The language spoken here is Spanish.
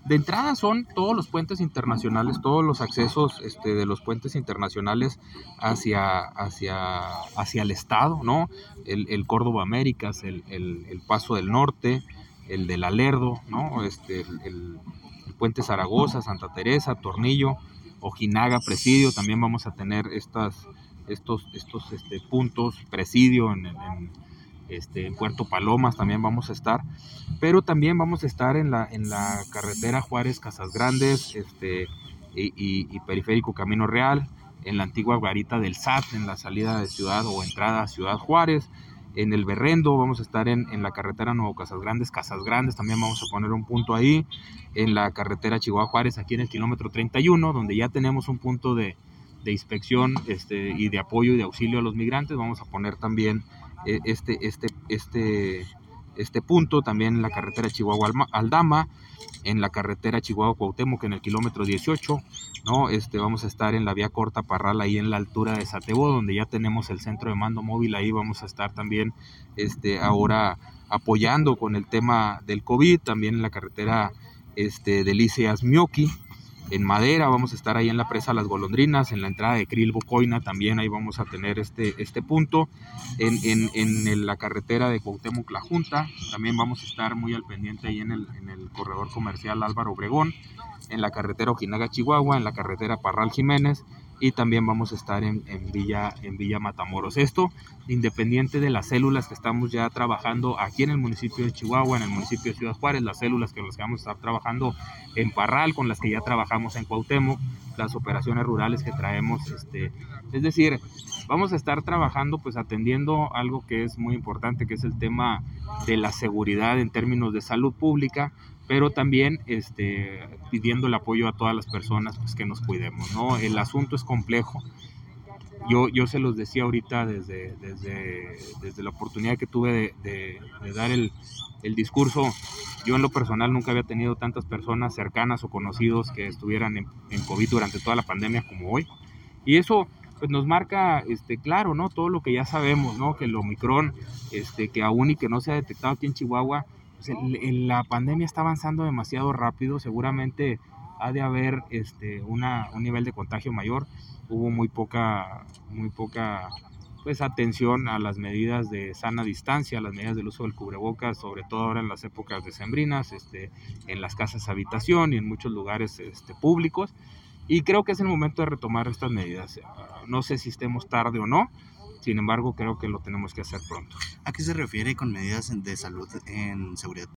De entrada son todos los puentes internacionales, todos los accesos de los puentes internacionales hacia el estado, ¿no? El Córdoba Américas, el Paso del Norte, el del Alerdo, ¿no? El puente Zaragoza, Santa Teresa, Tornillo, Ojinaga, Presidio. También vamos a tener estos puntos, Presidio en Puerto Palomas también vamos a estar, pero también vamos a estar en la carretera Juárez-Casas Grandes y Periférico Camino Real, en la antigua garita del SAT, en la salida de Ciudad o entrada a Ciudad Juárez, en el Berrendo vamos a estar en la carretera Nuevo Casas Grandes, también vamos a poner un punto ahí, en la carretera Chihuahua Juárez, aquí en el kilómetro 31, donde ya tenemos un punto de inspección y de apoyo y de auxilio a los migrantes. Vamos a poner también este punto también en la carretera Chihuahua-Aldama, en la carretera Chihuahua-Cuauhtémoc en el kilómetro 18, ¿no? Vamos a estar en la vía corta Parral, ahí en la altura de Satebo, donde ya tenemos el centro de mando móvil. Ahí vamos a estar también ahora apoyando con el tema del COVID, también en la carretera Delicias-Mioqui, en Madera. Vamos a estar ahí en la presa Las Golondrinas, en la entrada de Krill-Bocoina, también ahí vamos a tener este punto, en la carretera de Cuauhtémoc-La Junta, también vamos a estar muy al pendiente ahí en el corredor comercial Álvaro Obregón, en la carretera Ojinaga-Chihuahua, en la carretera Parral-Jiménez, y también vamos a estar en Villa Matamoros. Esto independiente de las células que estamos ya trabajando aquí en el municipio de Chihuahua, en el municipio de Ciudad Juárez, las células con las que vamos a estar trabajando en Parral, con las que ya trabajamos en Cuauhtémoc, las operaciones rurales que traemos, es decir, vamos a estar trabajando pues atendiendo algo que es muy importante, que es el tema de la seguridad en términos de salud pública, pero también pidiendo el apoyo a todas las personas pues, que nos cuidemos, ¿no? El asunto es complejo. Yo se los decía ahorita desde la oportunidad que tuve de dar el discurso. Yo en lo personal nunca había tenido tantas personas cercanas o conocidos que estuvieran en COVID durante toda la pandemia como hoy. Y eso pues nos marca claro, ¿no? Todo lo que ya sabemos, ¿no? Que el Omicron, que aún y que no se ha detectado aquí en Chihuahua, pues la pandemia está avanzando demasiado rápido. Seguramente ha de haber un nivel de contagio mayor. Hubo muy poca pues atención a las medidas de sana distancia, a las medidas del uso del cubrebocas, sobre todo ahora en las épocas decembrinas, en las casas habitación y en muchos lugares públicos. Y creo que es el momento de retomar estas medidas. No sé si estemos tarde o no, sin embargo creo que lo tenemos que hacer pronto. ¿A qué se refiere con medidas de salud en seguridad?